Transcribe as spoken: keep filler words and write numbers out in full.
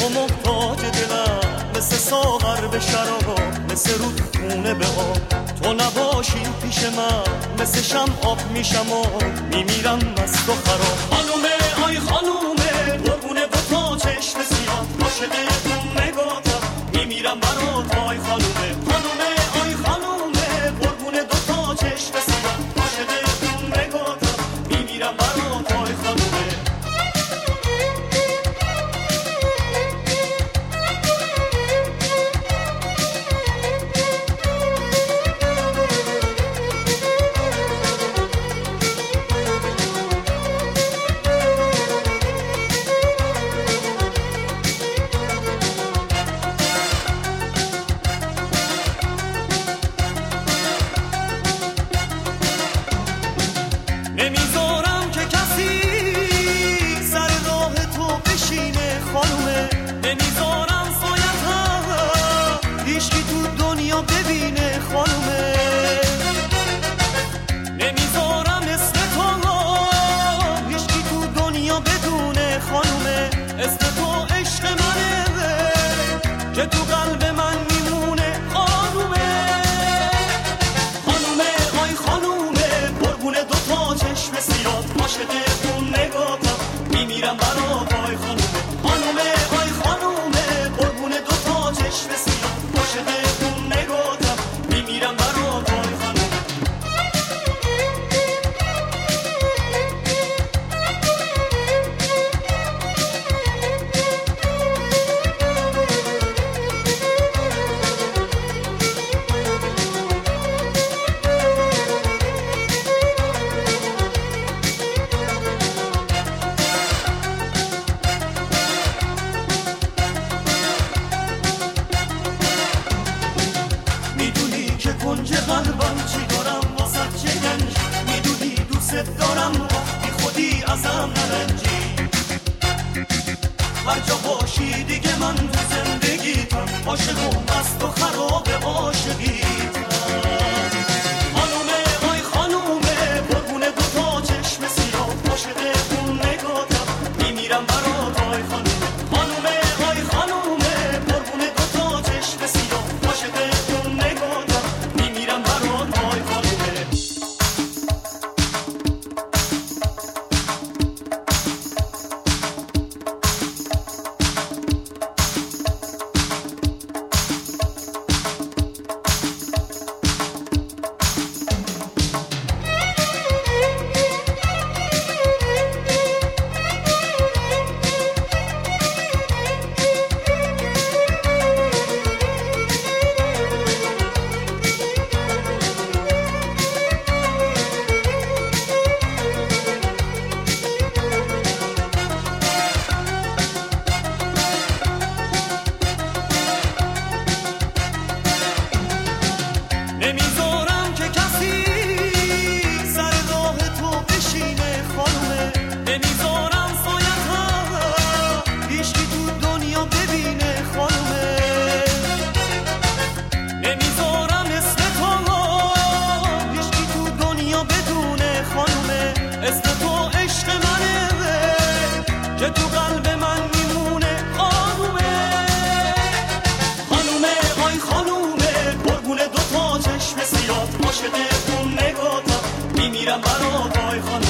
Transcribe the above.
تو محتاج دلم، مثل ساغر به شراب، مثل رود خونه به آب. تو نباشی پیش من، مثل شم آب میشم و میمیرم از تو خراب. خانومه آی خانومه، قربونه با تا چشم سیاه، عاشق اون نگاتم میمیرم برات. آی خانومه خانومه آی خانومه، قربونه دو تا چشم سیاه، عاشق اون نگاتم میمیرم برات. آی خانومه نمیذارم که کسی سر راه تو بشینه خانومه، نمیذارم سایتم هیچکی تو دنیا ببینه خانومه، نمیذارم اسم تو هیچکی تو دنیا بدونه خانومه. اسم تو عشق منه که تو قلب من میمونه خانومه. خانومه آی خانومه، قربونه دو تا چشم سیاه، عاشق اون نگاتم میمیرم برات. آی خانومه خانومه آی خانومه، قربونه دو تا چشم سیاه، عاشق اون نگاتم میمیرم برات. آی خانومه میدونی که کنج قلبم چی دارم واسه چه گنج، میدونی دوست دارم بی خودی ازم نرنجی. هر جا باشی دیگه من تو زندگیتم، عاشق و مست و خراب عاشقیتم. خانومه آی خانومه، قربونه دو تا چشم سیاه، عاشق اون نگاتم میمیرم برات. آی خانومه خانومه آی خانومه، قربونه دو تا چشم سیاه، عاشق اون نگاتم میمیرم برات. آی خانومه نمیذارم که کسی سر راه تو بشینه خانومه، نمیذارم سایتم هیچکی تو دنیا ببینه خانومه، نمیذارم اسم تو هیچکی تو دنیا بدونه خانومه. اسم تو عشق منه که تو قلب من میمونه خانومه. خانومه آی خانومه، قربونه دو تا چشم سیاه، عاشق اون نگاتم میمیرم برات. آی خانومه